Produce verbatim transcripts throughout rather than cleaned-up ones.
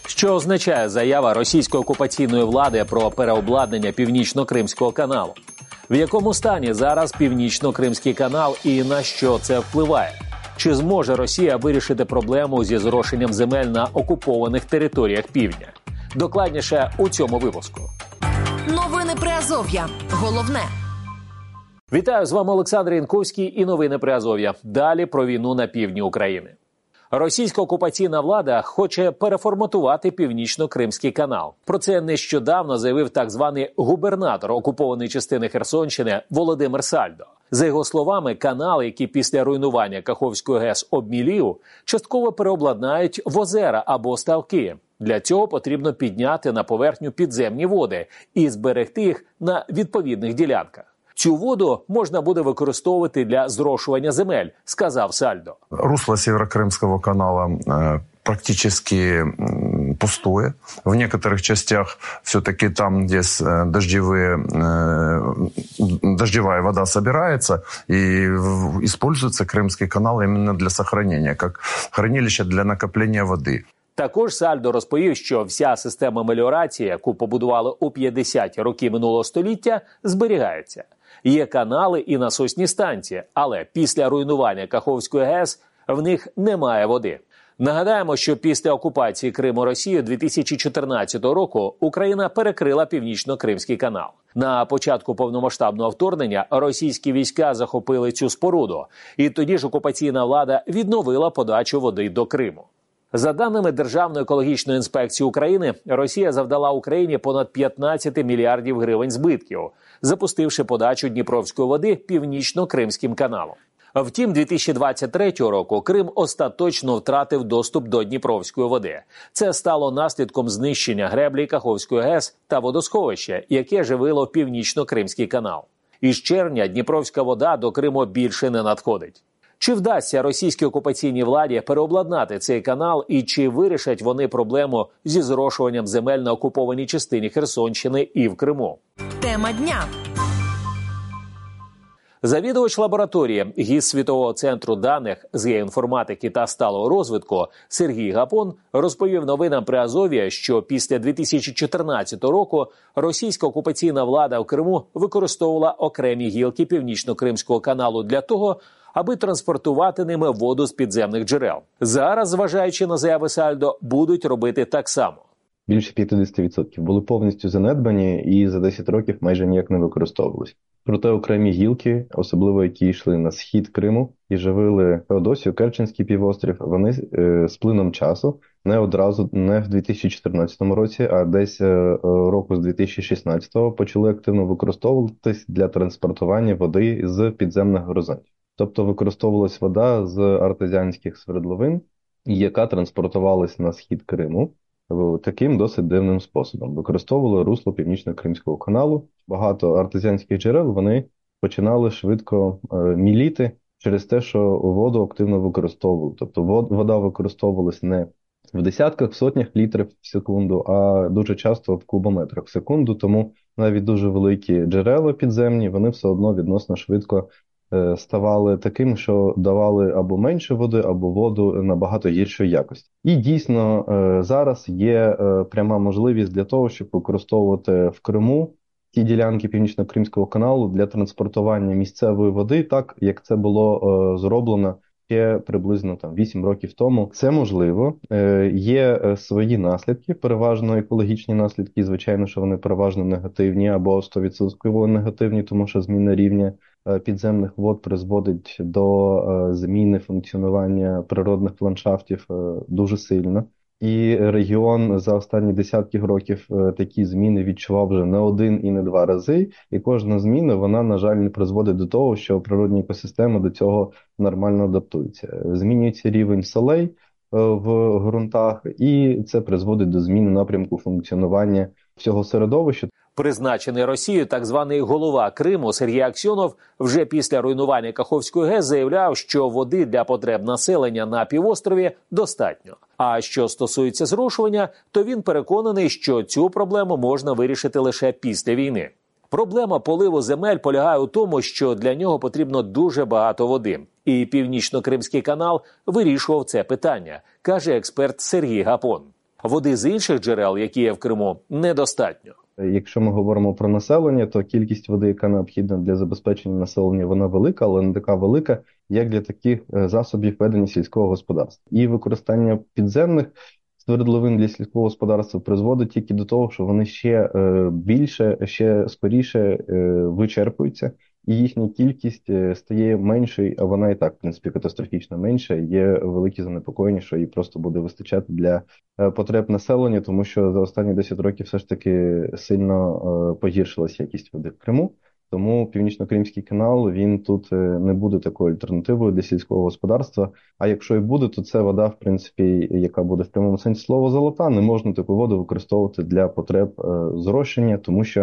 Що означає заява російської окупаційної влади про переобладнання Північно-Кримського каналу? В якому стані зараз Північно-Кримський канал і на що це впливає? Чи зможе Росія вирішити проблему зі зрошенням земель на окупованих територіях півдня? Докладніше у цьому випуску. Новини Приазов'я. Головне. Вітаю, з вами Олександр Янковський і новини Приазов'я. Далі про війну на півдні України. Російська окупаційна влада хоче переформатувати Північно-Кримський канал. Про це нещодавно заявив так званий губернатор окупованої частини Херсонщини Володимир Сальдо. За його словами, канал, який після руйнування Каховської ГЕС обмілів, частково переобладнають в озера або ставки. Для цього потрібно підняти на поверхню підземні води і зберегти їх на відповідних ділянках. Цю воду можна буде використовувати для зрошування земель, сказав Сальдо. Русло Северокрымского канала э, практически э, пустое. В некоторых частях все-таки там, где э, дождевые, э, дождевая вода собирается, и в, используется Крымский канал именно для сохранения, как хранилище для накопления воды. Також Сальдо розповів, що вся система меліорації, яку побудували у п'ятдесяті роки минулого століття, зберігається. Є канали і насосні станції, але після руйнування Каховської ГЕС в них немає води. Нагадаємо, що після окупації Криму Росією дві тисячі чотирнадцятого року Україна перекрила Північно-Кримський канал. На початку повномасштабного вторгнення російські війська захопили цю споруду, і тоді ж окупаційна влада відновила подачу води до Криму. За даними Державної екологічної інспекції України, Росія завдала Україні понад п'ятнадцять мільярдів гривень збитків, запустивши подачу Дніпровської води Північно-Кримським каналом. Втім, дві тисячі двадцять третього року Крим остаточно втратив доступ до Дніпровської води. Це стало наслідком знищення греблі Каховської ГЕС та водосховища, яке живило Північно-Кримський канал. Із червня Дніпровська вода до Криму більше не надходить. Чи вдасться російській окупаційній владі переобладнати цей канал і чи вирішать вони проблему зі зрошуванням земель на окупованій частині Херсонщини і в Криму? Тема дня. Завідувач лабораторії ГІС Світового центру даних з геоінформатики та сталого розвитку Сергій Гапон розповів новинам Приазов'я, що після дві тисячі чотирнадцятого року російська окупаційна влада в Криму використовувала окремі гілки Північно-Кримського каналу для того, аби транспортувати ними воду з підземних джерел. Зараз, зважаючи на заяви Сальдо, будуть робити так само. Більше п'ятдесят відсотків були повністю занедбані і за десять років майже ніяк не використовувалися. Проте окремі гілки, особливо які йшли на схід Криму і живили Феодосію, Керченський півострів, вони е, з плином часу, не одразу, не в дві тисячі чотирнадцятому році, а десь е, року з дві тисячі шістнадцятого почали активно використовуватись для транспортування води з підземних горизонтів. Тобто використовувалась вода з артезіанських свердловин, яка транспортувалась на схід Криму таким досить дивним способом. Використовували русло Північно-Кримського каналу. Багато артезіанських джерел вони починали швидко е, міліти через те, що воду активно використовували. Тобто вода використовувалась не в десятках, в сотнях літрів в секунду, а дуже часто в кубометрах в секунду. Тому навіть дуже великі джерела підземні, вони все одно відносно швидко ставали таким, що давали або менше води, або воду набагато гіршої якості. І дійсно зараз є пряма можливість для того, щоб використовувати в Криму ті ділянки Північно-Кримського каналу для транспортування місцевої води, так як це було зроблено ще приблизно там вісім років тому. Це можливо. Є свої наслідки, переважно екологічні наслідки, звичайно, що вони переважно негативні або сто відсотків негативні, тому що зміна рівня підземних вод призводить до зміни функціонування природних ландшафтів дуже сильно. І регіон за останні десятки років такі зміни відчував вже не один і не два рази. І кожна зміна, вона, на жаль, не призводить до того, що природні екосистеми до цього нормально адаптуються. Змінюється рівень солей в ґрунтах, і це призводить до зміни напрямку функціонування всього середовища. Призначений Росією так званий голова Криму Сергій Аксьонов вже після руйнування Каховської ГЕС заявляв, що води для потреб населення на півострові достатньо. А що стосується зрошування, то він переконаний, що цю проблему можна вирішити лише після війни. Проблема поливу земель полягає у тому, що для нього потрібно дуже багато води. І Північно-Кримський канал вирішував це питання, каже експерт Сергій Гапон. Води з інших джерел, які є в Криму, недостатньо. Якщо ми говоримо про населення, то кількість води, яка необхідна для забезпечення населення, вона велика, але не така велика, як для таких засобів ведення сільського господарства. І використання підземних свердловин для сільського господарства призводить тільки до того, що вони ще більше, ще скоріше вичерпуються, і їхня кількість стає меншою, а вона і так, в принципі, катастрофічно менша. Є великі занепокоєння, що їй просто буде вистачати для потреб населення, тому що за останні десять років все ж таки сильно погіршилася якість води в Криму. Тому Північно-Кримський канал, він тут не буде такою альтернативою для сільського господарства. А якщо і буде, то це вода, в принципі, яка буде в прямому сенсі слова золота. Не можна таку воду використовувати для потреб зрошення, тому що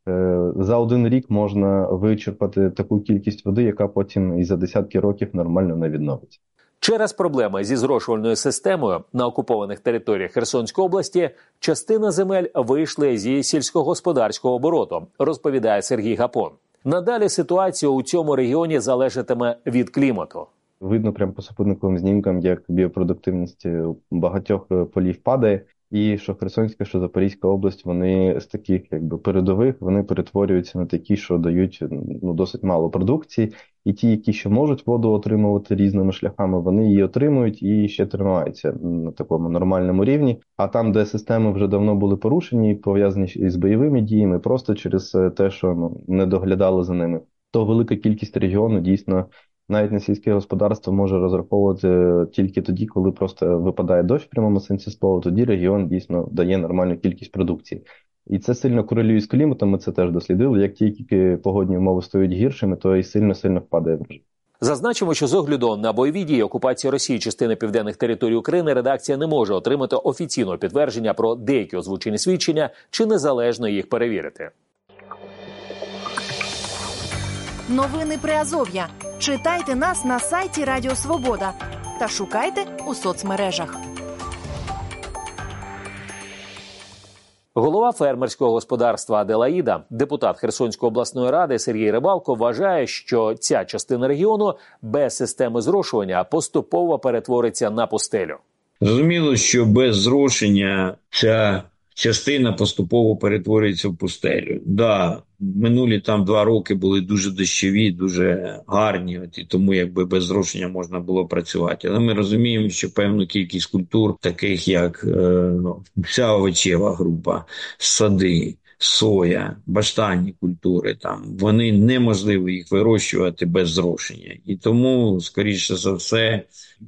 за один рік можна вичерпати таку кількість води, яка потім і за десятки років нормально не відновиться. Через проблеми зі зрошувальною системою на окупованих територіях Херсонської області частина земель вийшли зі сільськогосподарського обороту, розповідає Сергій Гапон. Надалі ситуація у цьому регіоні залежатиме від клімату. Видно прямо по супутниковим знімкам, як біопродуктивність багатьох полів падає. І що Херсонська, що Запорізька область, вони з таких якби передових, вони перетворюються на такі, що дають ну, досить мало продукції. І ті, які ще можуть воду отримувати різними шляхами, вони її отримують і ще тримаються на такому нормальному рівні. А там, де системи вже давно були порушені, пов'язані з бойовими діями, просто через те, що ну, не доглядали за ними, то велика кількість регіону дійсно навіть на сільське господарство може розраховувати тільки тоді, коли просто випадає дощ в прямому сенсі слова, тоді регіон дійсно дає нормальну кількість продукції. І це сильно корелює з кліматом, ми це теж дослідили. Як тільки погодні умови стають гіршими, то і сильно-сильно впадає врожай. Зазначимо, що з огляду на бойові дії окупації Росії частини південних територій України редакція не може отримати офіційного підтвердження про деякі озвучені свідчення чи незалежно їх перевірити. Новини Приазов'я. Читайте нас на сайті Радіо Свобода та шукайте у соцмережах. Голова фермерського господарства «Аделаїда», депутат Херсонської обласної ради Сергій Рибалко вважає, що ця частина регіону без системи зрошування поступово перетвориться на пустелю. Зрозуміло, що без зрошення ця частина поступово перетворюється в пустелю. Да, минулі там два роки були дуже дощові, дуже гарні, от, і тому якби без зрошення можна було працювати. Але ми розуміємо, що певну кількість культур, таких як е, ну, вся овочева група, сади, соя, баштанні культури, там вони неможливо їх вирощувати без зрошення. І тому, скоріше за все,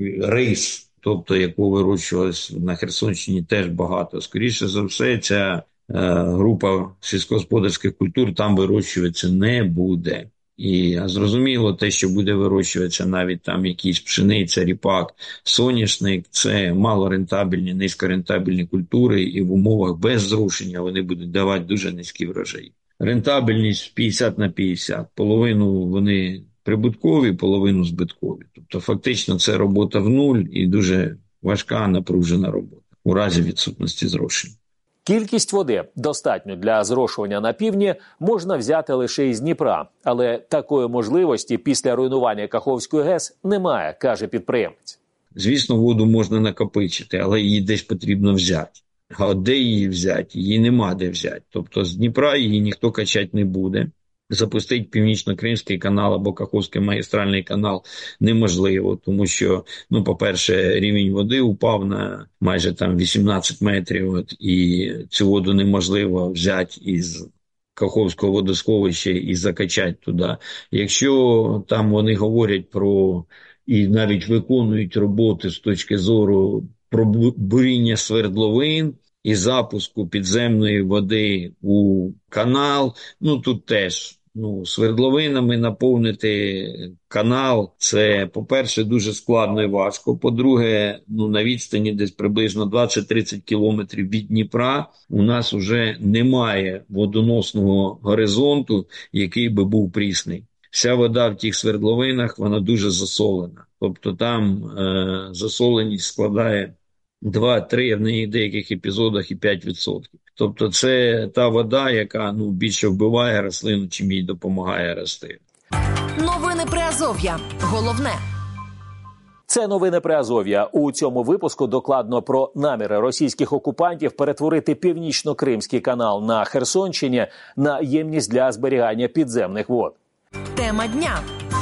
рис, тобто яку вирощувалась на Херсонщині, теж багато. Скоріше за все, ця е, група сільськогосподарських культур там вирощуватися не буде. І зрозуміло, те, що буде вирощуватися навіть там якісь пшениця, ріпак, соняшник, це малорентабельні, низькорентабельні культури, і в умовах без зрошення вони будуть давати дуже низькі врожаї. Рентабельність п'ятдесят на п'ятдесят. Половину вони прибуткові, половину збиткові. Тобто фактично це робота в нуль і дуже важка, напружена робота у разі відсутності зрошення. Кількість води, достатньо для зрошування на півдні, можна взяти лише із Дніпра. Але такої можливості після руйнування Каховської ГЕС немає, каже підприємець. Звісно, воду можна накопичити, але її десь потрібно взяти. А от де її взяти? Її нема де взяти. Тобто з Дніпра її ніхто качати не буде. Запустити Північно-Кримський канал або Каховський магістральний канал неможливо, тому що, ну, по-перше, рівень води упав на майже там вісімнадцять метрів, от, і цю воду неможливо взяти із Каховського водосховища і закачати туди. Якщо там вони говорять про і навіть виконують роботи з точки зору про буріння свердловин і запуску підземної води у канал, ну тут теж ну, свердловинами наповнити канал, це, по-перше, дуже складно і важко. По-друге, ну, на відстані десь приблизно двадцять-тридцять кілометрів від Дніпра у нас вже немає водоносного горизонту, який би був прісний. Вся вода в тих свердловинах, вона дуже засолена. Тобто там е, засоленість складає два-три, а в деяких епізодах і п'ять відсотків. Тобто це та вода, яка ну, більше вбиває рослину, чим їй допомагає рости. Новини Приазов'я. Головне. Це новини Приазов'я. У цьому випуску докладно про наміри російських окупантів перетворити Північно-Кримський канал на Херсонщині на ємність для зберігання підземних вод. Тема дня.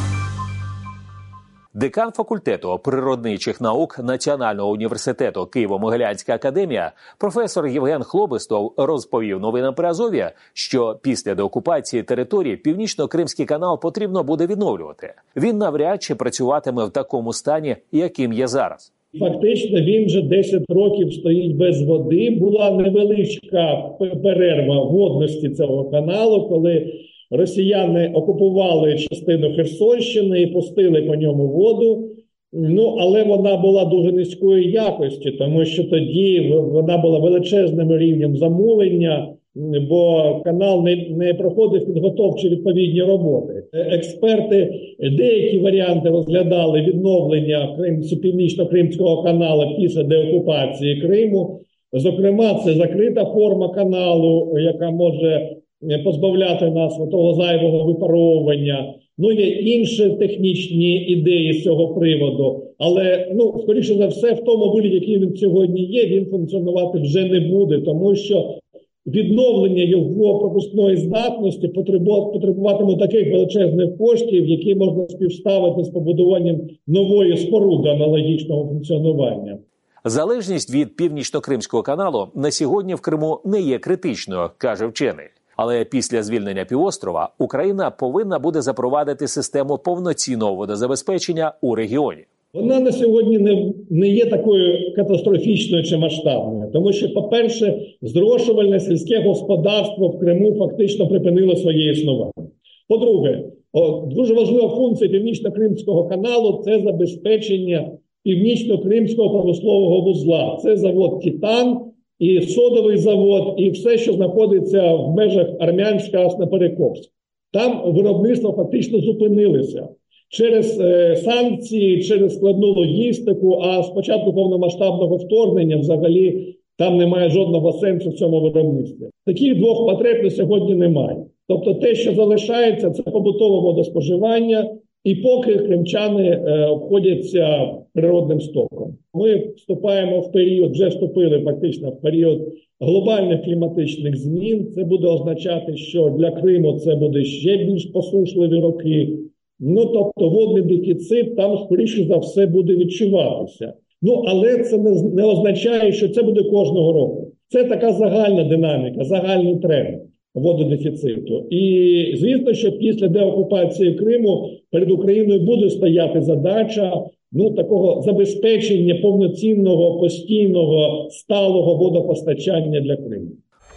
Декан факультету природничих наук Національного університету Києво-Могилянська академія професор Євген Хлобистов розповів новинам Приазов'я, що після деокупації території Північно-Кримський канал потрібно буде відновлювати. Він навряд чи працюватиме в такому стані, яким є зараз. Фактично він вже десять років стоїть без води. Була невеличка перерва водності цього каналу, коли росіяни окупували частину Херсонщини і пустили по ньому воду. Ну, але вона була дуже низької якості, тому що тоді вона була величезним рівнем замулення, бо канал не, не проходив підготовчі відповідні роботи. Експерти деякі варіанти розглядали відновлення Північно-Кримського каналу після деокупації Криму. Зокрема, це закрита форма каналу, яка може позбавляти нас від того зайвого випаровування. Ну, є інші технічні ідеї з цього приводу, але, ну, скоріше за все, в тому вигляді, який він сьогодні є, він функціонувати вже не буде, тому що відновлення його пропускної здатності потребуватиме таких величезних коштів, які можна співставити з побудуванням нової споруди аналогічного функціонування. Залежність від Північно-Кримського каналу на сьогодні в Криму не є критичною, каже вчений. Але після звільнення півострова Україна повинна буде запровадити систему повноцінного водозабезпечення у регіоні. Вона на сьогодні не, не є такою катастрофічною чи масштабною, тому що, по-перше, зрошувальне сільське господарство в Криму фактично припинило своє існування. По-друге, дуже важлива функція Північно-Кримського каналу – це забезпечення Північно-Кримського промислового вузла. Це завод «Титан», і содовий завод, і все, що знаходиться в межах Армянськ-Красноперекопськ. Там виробництво фактично зупинилося через е, санкції, через складну логістику, а з початку повномасштабного вторгнення взагалі там немає жодного сенсу в цьому виробництві. Таких двох потреб на сьогодні немає. Тобто те, що залишається, це побутове водоспоживання, і поки кримчани е, обходяться природним стоком. Ми вступаємо в період, вже вступили фактично в період глобальних кліматичних змін. Це буде означати, що для Криму це буде ще більш посушливі роки. Ну, тобто водний дефіцит там, скоріше за все, буде відчуватися. Ну, але це не, не означає, що це буде кожного року. Це така загальна динаміка, загальний тренд вододефіциту. І, звісно, що після деокупації Криму перед Україною буде стояти задача, ну, такого забезпечення повноцінного, постійного, сталого водопостачання для Криму.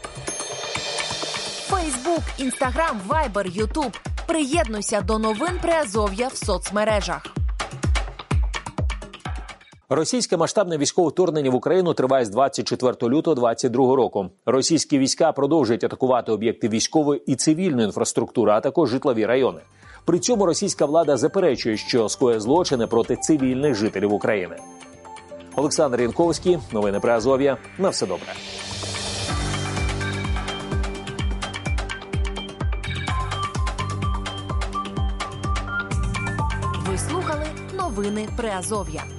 Фейсбук, Інстаграм, Вайбер, Ютуб. Приєднуйся до новин Приазов'я в соцмережах. Російське масштабне військове вторгнення в Україну триває з двадцять четвертого лютого двадцять другого року. Російські війська продовжують атакувати об'єкти військової і цивільної інфраструктури, а також житлові райони. При цьому російська влада заперечує, що скоює злочини проти цивільних жителів України. Олександр Янковський, новини Приазов'я. На все добре. Ви слухали новини Приазов'я.